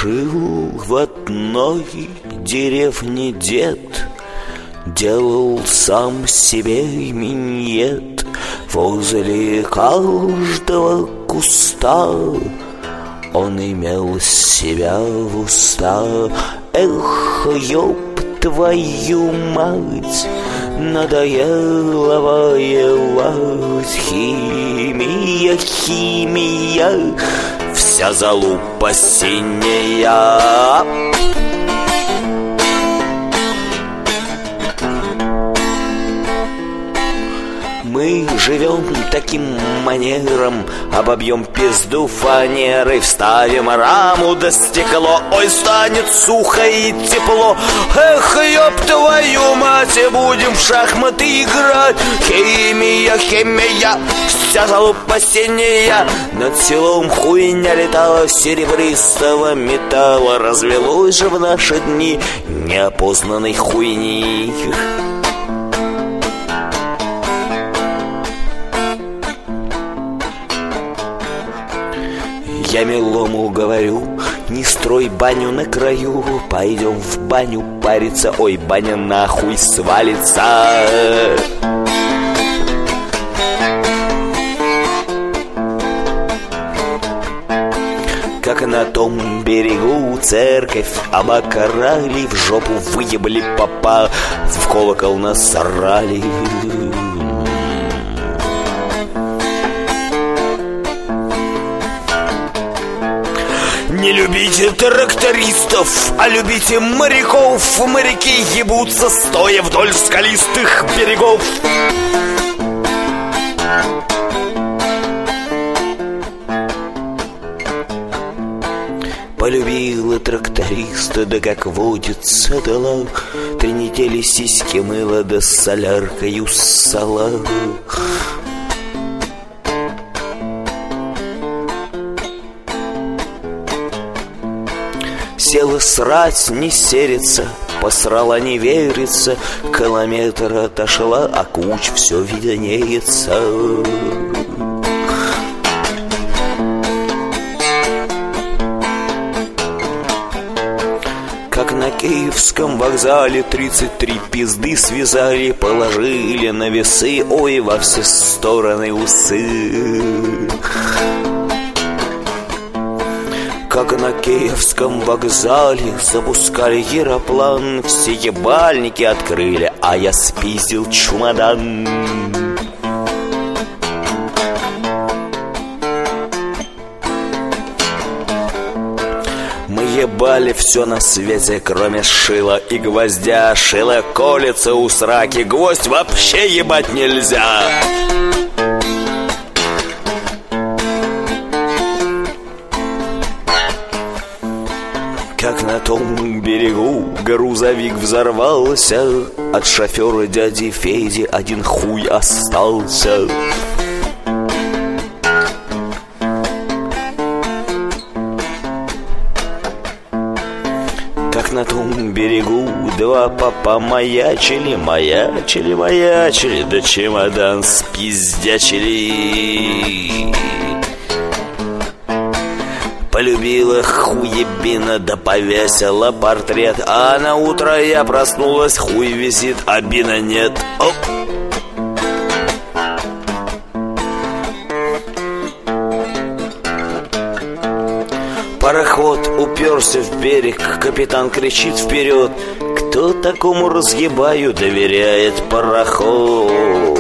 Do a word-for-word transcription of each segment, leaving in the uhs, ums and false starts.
Жил в одной деревне дед, делал сам себе миньет. Возле каждого куста он имел себя в уста. Эх, ёб твою мать, надоело воевать. Химия, химия, вся залупа синяя. Мы живем таким манером, обобьем пизду фанерой, вставим раму да стекло. Ой, станет сухо и тепло. Эх, ёб твою мать, будем в шахматы играть. Химия, химия, вся залупа синяя. Над селом хуйня летала серебристого металла. Развелось же в наши дни неопознанной хуйни. Я милому говорю, не строй баню на краю, пойдем в баню париться, ой, баня нахуй свалится. Как на том берегу церковь обокрали, в жопу выебли попа, в колокол насрали. Не любите трактористов, а любите моряков. Моряки ебутся, стоя вдоль скалистых берегов. Полюбила тракториста, да как водится дала. Три недели сиськи мыла, да с соляркою ссала. Села срать, не серится, посрала, не верится. Километр отошла, а куч все виднеется. Как на Киевском вокзале тридцать три пизды связали, положили на весы, ой, во все стороны усы. Как на Киевском вокзале запускали аэроплан, все ебальники открыли, а я спиздил чемодан. Мы ебали все на свете, кроме шила и гвоздя. Шило колется у сраки, гвоздь вообще ебать нельзя. Как на том берегу грузовик взорвался, от шофера дяди Феди один хуй остался. Как на том берегу два папа маячили, маячили, маячили, да чемодан спиздячили. Полюбила хуебина, да повесила портрет, а на утро я проснулась, хуй висит, а бина нет. Оп. Пароход уперся в берег, капитан кричит вперед: кто такому разъебаю доверяет пароход?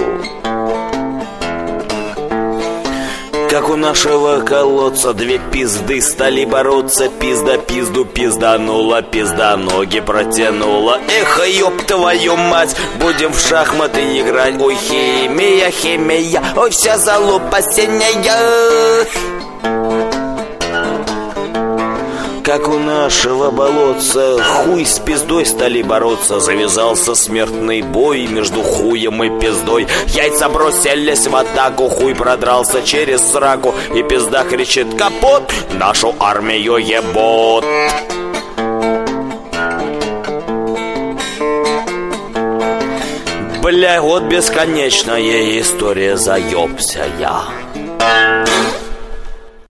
Как у нашего колодца две пизды стали бороться. Пизда пизду пизданула, пизда ноги протянула. Эх, ёб твою мать, будем в шахматы играть. Ой, химия, химия, ой, вся залупа синяя. Как у нашего болотца хуй с пиздой стали бороться. Завязался смертный бой между хуем и пиздой. Яйца бросились в атаку, хуй продрался через сраку, и пизда кричит: капот, нашу армию ебот. Бля, вот бесконечная история, заебся я.